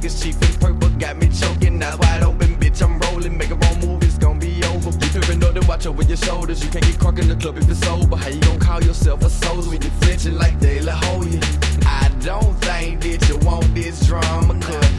this chief in purple got me choking. Eyes wide open, bitch, I'm rolling. Make a wrong move, it's gon' be over. You trippin' up to watch over your shoulders. You can't get crunk in the club if it's sober. How you gon' call yourself a soldier when you flinching like De La Hoya? I don't think that you want this drama, cause